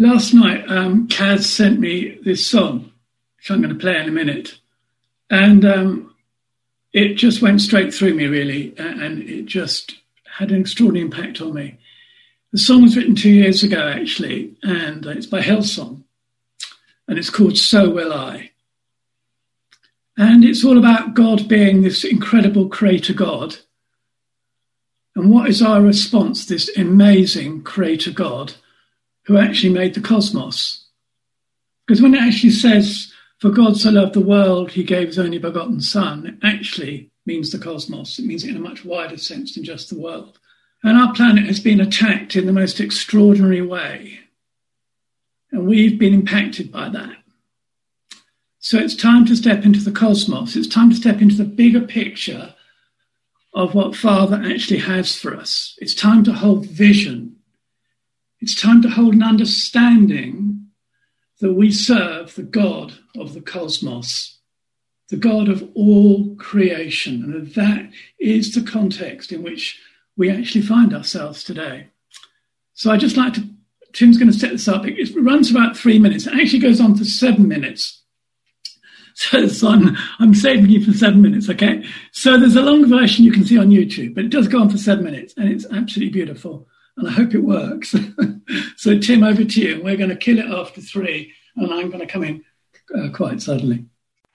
Last night, Kaz sent me this song, which I'm going to play in a minute. And it just went straight through me, really. And it just had an extraordinary impact on me. The song was written 2 years ago, actually. And it's by Hillsong. And it's called So Will I. And it's all about God being this incredible creator God. And what is our response to this amazing creator God who actually made the cosmos? Because when it actually says, for God so loved the world, he gave his only begotten son, it actually means the cosmos. It means it in a much wider sense than just the world. And our planet has been attacked in the most extraordinary way. And we've been impacted by that. So it's time to step into the cosmos. It's time to step into the bigger picture of what Father actually has for us. It's time to hold vision. It's time to hold an understanding that we serve the God of the cosmos, the God of all creation, and that is the context in which we actually find ourselves today. So I'd just like to, Tim's going to set this up. It runs about 3 minutes. It actually goes on for 7 minutes. So son, I'm saving you for 7 minutes, okay? So there's a long version you can see on YouTube, but it does go on for 7 minutes, and it's absolutely beautiful. And I hope it works. So Tim, over to you. We're going to kill it after 3, and I'm going to come in quite suddenly.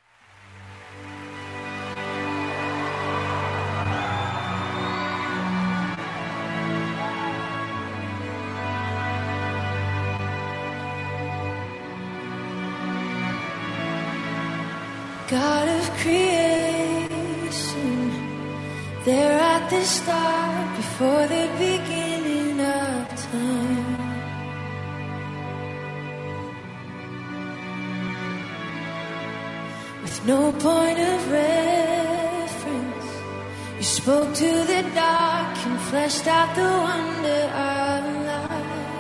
God of creation, there at the start, before the beginning of time. With no point of reference, you spoke to the dark and fleshed out the wonder of light.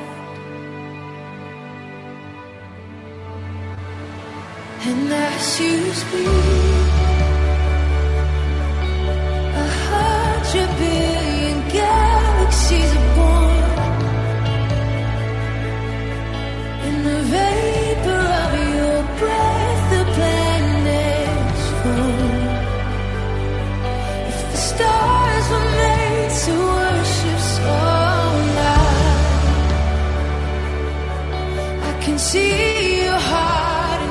And as you speak, 100 billion galaxies are born. In the vapor of your breath, the planets form. If the stars were made to worship so light, I can see your heart.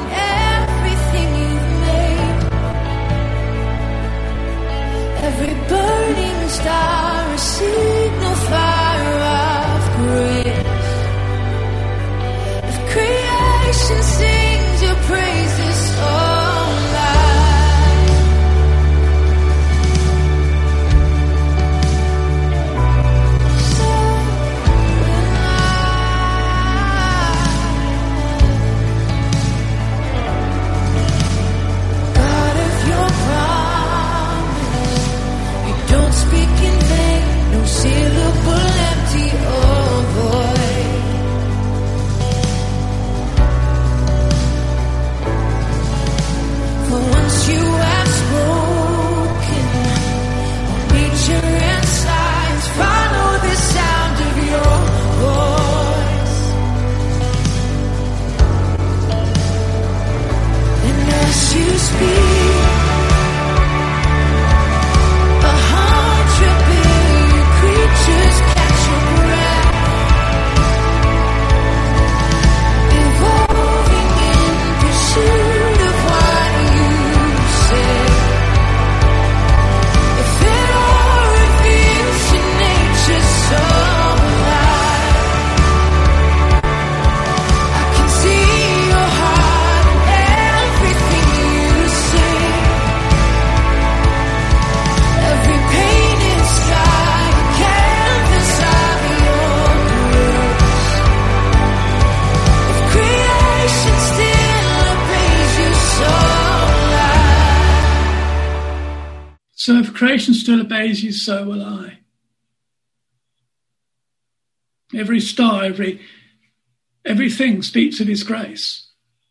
Every burning star, a signal fire of grace. If creation sings your praises so loud, so God of your promise, don't speak in vain, no syllable empty or void. For once you have spoken, all nature and science follow the sound of your voice. And as you speak, just catch your breath, evolving in pursuit of what you say. If it all reveals your nature so alive, I can see your heart in everything you say. Every painted sky, canvas of your grace. If creation still obeys you so loud. So if creation still obeys you, so will I. Every star, everything speaks of his grace.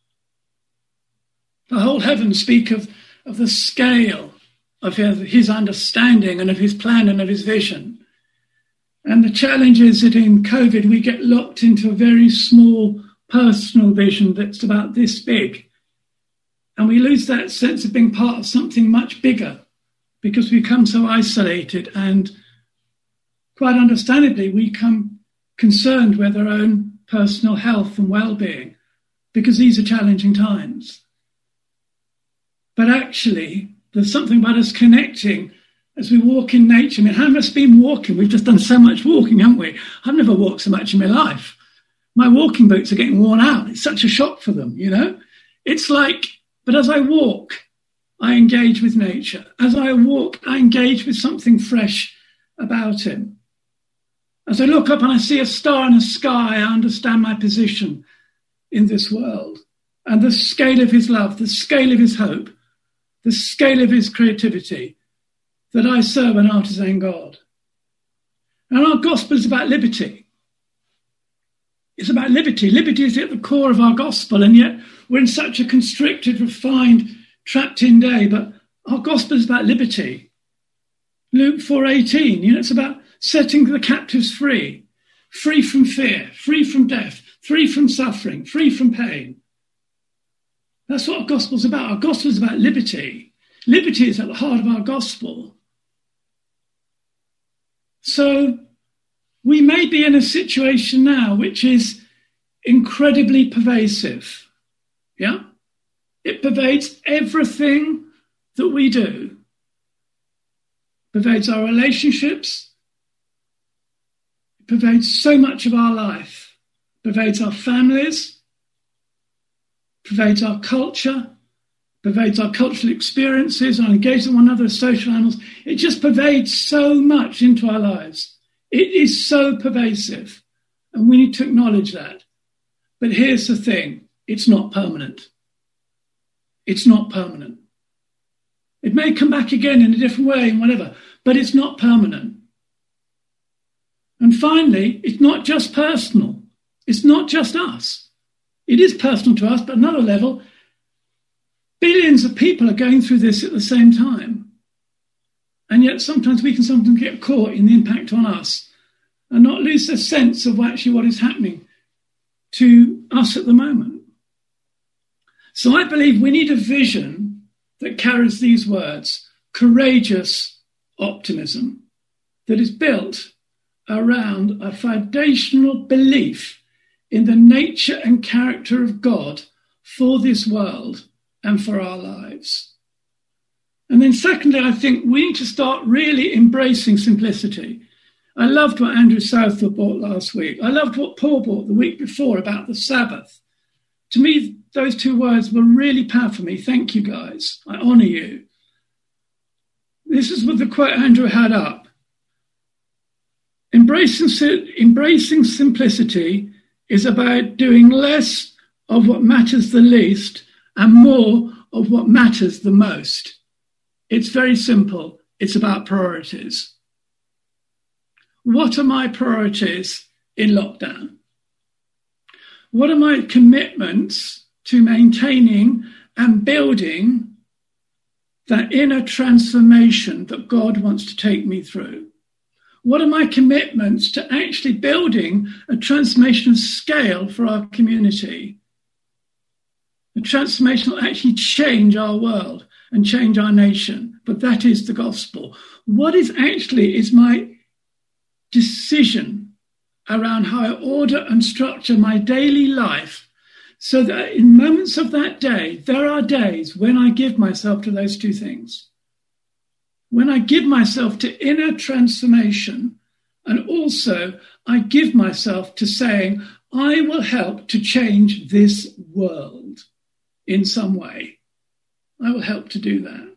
The whole heavens speak of the scale of his understanding and of his plan and of his vision. And the challenge is that in COVID, we get locked into a very small personal vision that's about this big. And we lose that sense of being part of something much bigger because we become so isolated, and quite understandably, we become concerned with our own personal health and well-being because these are challenging times. But actually, there's something about us connecting as we walk in nature. I mean, how much been walking? We've just done so much walking, haven't we? I've never walked so much in my life. My walking boots are getting worn out. It's such a shock for them, you know? It's like, but as I walk, I engage with nature. As I walk, I engage with something fresh about him. As I look up and I see a star in the sky, I understand my position in this world and the scale of his love, the scale of his hope, the scale of his creativity, that I serve an artisan God. And our gospel is about liberty. It's about liberty. Liberty is at the core of our gospel, and yet we're in such a constricted, refined, trapped-in day, but our gospel is about liberty. Luke 4:18, it's about setting the captives free from fear, free from death, free from suffering, free from pain. That's what our gospel's about. Our gospel is about liberty. Liberty is at the heart of our gospel. So we may be in a situation now which is incredibly pervasive. Yeah? It pervades everything that we do. It pervades our relationships. It pervades so much of our life. It pervades our families. It pervades our culture. It pervades our cultural experiences, our engagement with one another as social animals. It just pervades so much into our lives. It is so pervasive, and we need to acknowledge that. But here's the thing, it's not permanent. It's not permanent. It may come back again in a different way and whatever, but it's not permanent. And finally, it's not just personal. It's not just us. It is personal to us, but at another level, billions of people are going through this at the same time. And yet sometimes we can sometimes get caught in the impact on us and not lose the sense of actually what is happening to us at the moment. So I believe we need a vision that carries these words, courageous optimism, that is built around a foundational belief in the nature and character of God for this world and for our lives. And then secondly, I think we need to start really embracing simplicity. I loved what Andrew Southwell brought last week. I loved what Paul brought the week before about the Sabbath. To me, those two words were really powerful for me. Thank you, guys. I honour you. This is what the quote Andrew had up. Embracing simplicity is about doing less of what matters the least and more of what matters the most. It's very simple. It's about priorities. What are my priorities in lockdown? What are my commitments to maintaining and building that inner transformation that God wants to take me through? What are my commitments to actually building a transformation of scale for our community? A transformation will actually change our world and change our nation. But that is the gospel. What is my decision around how I order and structure my daily life so that in moments of that day, there are days when I give myself to those two things. When I give myself to inner transformation, and also I give myself to saying, I will help to change this world in some way. I will help to do that.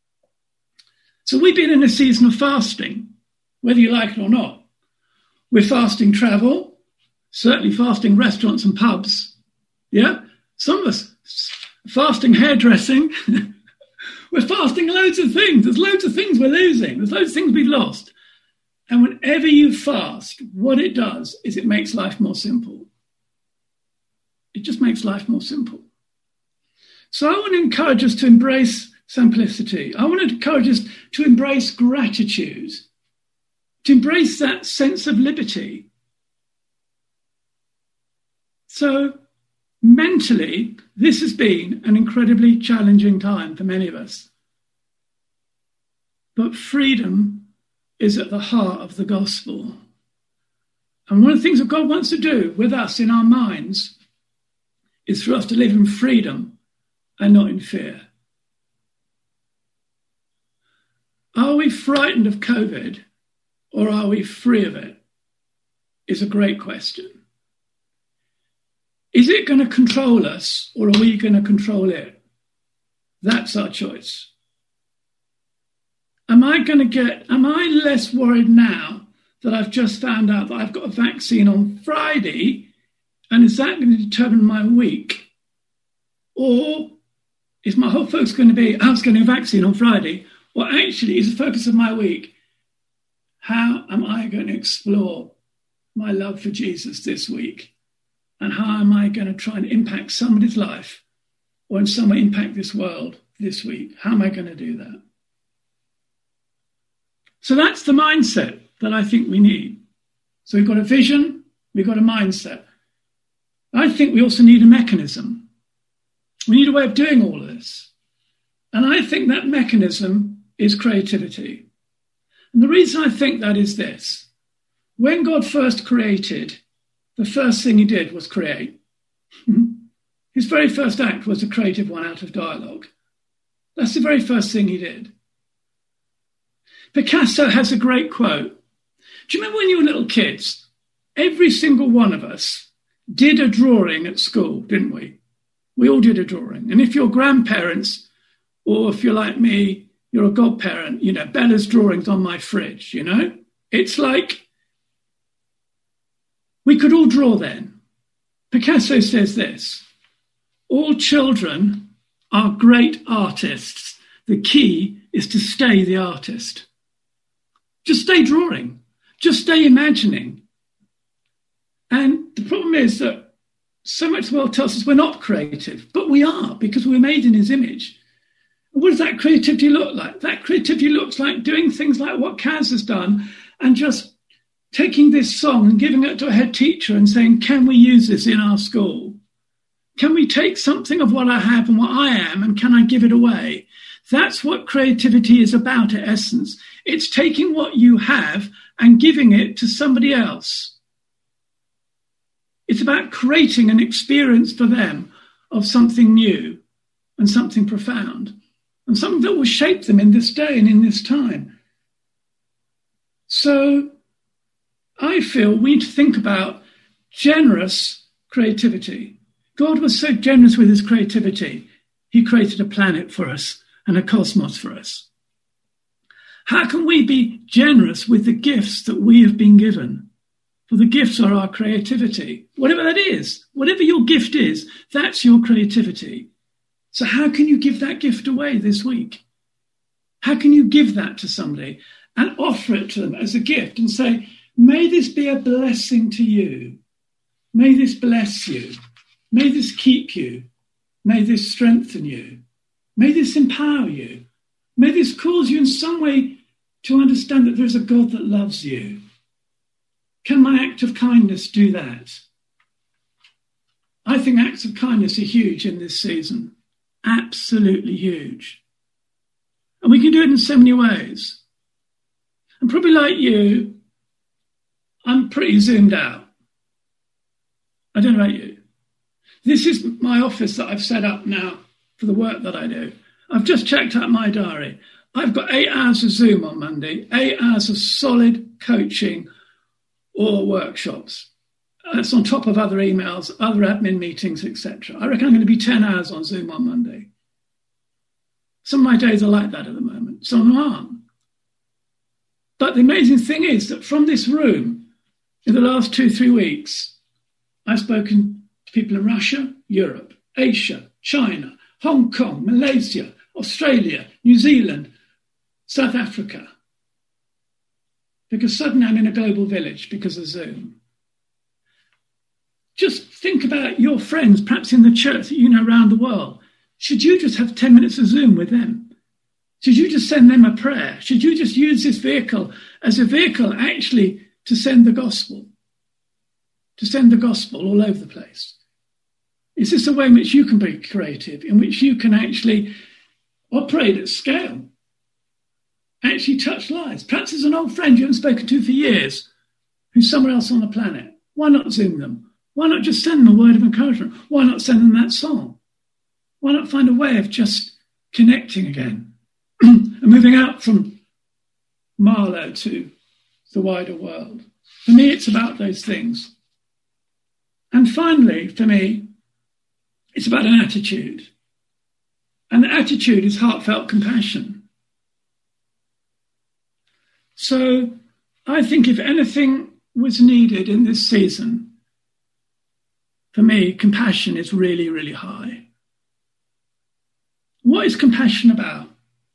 So we've been in a season of fasting, whether you like it or not. We're fasting travel, certainly fasting restaurants and pubs. Yeah, some of us fasting hairdressing. We're fasting loads of things. There's loads of things we're losing. There's loads of things we've lost. And whenever you fast, what it does is it makes life more simple. It just makes life more simple. So I want to encourage us to embrace simplicity. I want to encourage us to embrace gratitude, to embrace that sense of liberty. So mentally, this has been an incredibly challenging time for many of us. But freedom is at the heart of the gospel. And one of the things that God wants to do with us in our minds is for us to live in freedom and not in fear. Are we frightened of COVID or are we free of it? Is a great question. Is it going to control us or are we going to control it? That's our choice. Am I less worried now that I've just found out that I've got a vaccine on Friday, and is that going to determine my week? Or is my whole focus going to be, I was getting a vaccine on Friday, or actually is the focus of my week, how am I going to explore my love for Jesus this week? And how am I going to try and impact somebody's life or in some way impact this world this week? How am I going to do that? So that's the mindset that I think we need. So we've got a vision, we've got a mindset. I think we also need a mechanism. We need a way of doing all of this. And I think that mechanism is creativity. And the reason I think that is this. When God first created, the first thing he did was create. His very first act was a creative one out of dialogue. That's the very first thing he did. Picasso has a great quote. Do you remember when you were little kids? Every single one of us did a drawing at school, didn't we? We all did a drawing. And if you're grandparents, or if you're like me, you're a godparent, Bella's drawing's on my fridge, It's like we could all draw then. Picasso says this, all children are great artists. The key is to stay the artist. Just stay drawing. Just stay imagining. And the problem is that so much of the world tells us we're not creative, but we are because we're made in his image. And what does that creativity look like? That creativity looks like doing things like what Kaz has done and just taking this song and giving it to a head teacher and saying, can we use this in our school? Can we take something of what I have and what I am and can I give it away? That's what creativity is about at essence. It's taking what you have and giving it to somebody else. It's about creating an experience for them of something new and something profound and something that will shape them in this day and in this time. So I feel we need to think about generous creativity. God was so generous with his creativity. He created a planet for us and a cosmos for us. How can we be generous with the gifts that we have been given? For the gifts are our creativity. Whatever that is, whatever your gift is, that's your creativity. So how can you give that gift away this week? How can you give that to somebody and offer it to them as a gift and say, may this be a blessing to you. May this bless you. May this keep you. May this strengthen you. May this empower you. May this cause you in some way to understand that there's a God that loves you. Can my act of kindness do that? I think acts of kindness are huge in this season. Absolutely huge. And we can do it in so many ways. And probably like you, I'm pretty zoomed out. I don't know about you. This is my office that I've set up now for the work that I do. I've just checked out my diary. I've got 8 hours of Zoom on Monday, 8 hours of solid coaching or workshops. That's on top of other emails, other admin meetings, etc. I reckon I'm going to be 10 hours on Zoom on Monday. Some of my days are like that at the moment. Some aren't. But the amazing thing is that from this room, in the last 2-3 weeks, I've spoken to people in Russia, Europe, Asia, China, Hong Kong, Malaysia, Australia, New Zealand, South Africa. Because suddenly I'm in a global village because of Zoom. Just think about your friends, perhaps in the church that you know around the world. Should you just have 10 minutes of Zoom with them? Should you just send them a prayer? Should you just use this vehicle as a vehicle actually to send the gospel? To send the gospel all over the place. Is this a way in which you can be creative, in which you can actually operate at scale, actually touch lives? Perhaps there's an old friend you haven't spoken to for years who's somewhere else on the planet. Why not Zoom them? Why not just send them a word of encouragement? Why not send them that song? Why not find a way of just connecting again and moving out from Marlow to the wider world? For me, it's about those things. And finally, for me, it's about an attitude. And the attitude is heartfelt compassion. So I think if anything was needed in this season, for me, compassion is really, really high. What is compassion about?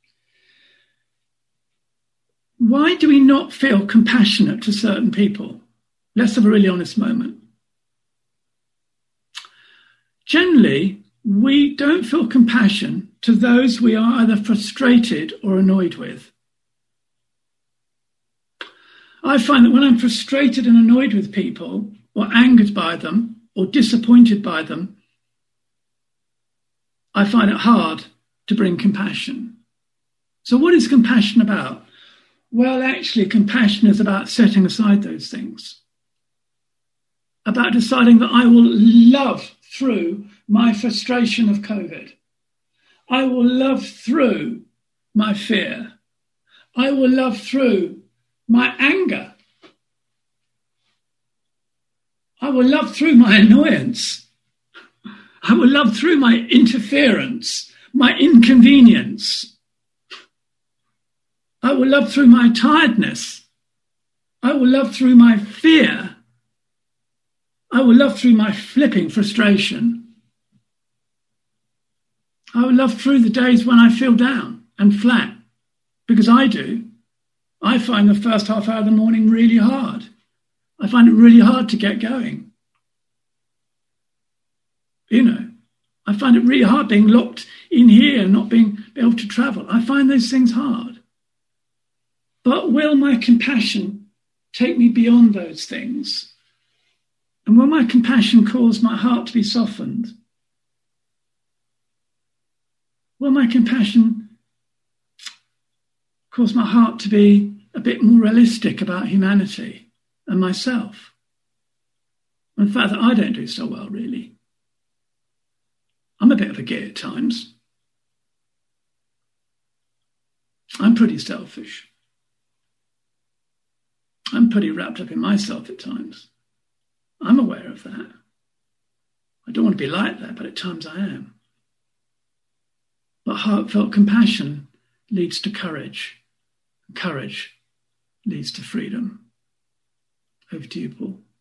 Why do we not feel compassionate to certain people? Let's have a really honest moment. Generally, we don't feel compassion to those we are either frustrated or annoyed with. I find that when I'm frustrated and annoyed with people, or angered by them, or disappointed by them, I find it hard to bring compassion. So what is compassion about? Well, actually, compassion is about setting aside those things, about deciding that I will love through my frustration of COVID. I will love through my fear. I will love through my anger. I will love through my annoyance. I will love through my interference, my inconvenience. I will love through my tiredness. I will love through my fear. I will love through my flipping frustration. I will love through the days when I feel down and flat, because I do. I find the first half hour of the morning really hard. I find it really hard to get going. I find it really hard being locked in here and not being able to travel. I find those things hard. But will my compassion take me beyond those things? And will my compassion cause my heart to be softened? Will my compassion cause my heart to be a bit more realistic about humanity and myself? And the fact that I don't do so well, really. I'm a bit of a git at times. I'm pretty selfish. I'm pretty wrapped up in myself at times. I'm aware of that. I don't want to be like that, but at times I am. But heartfelt compassion leads to courage. Courage leads to freedom. Over to you, Paul.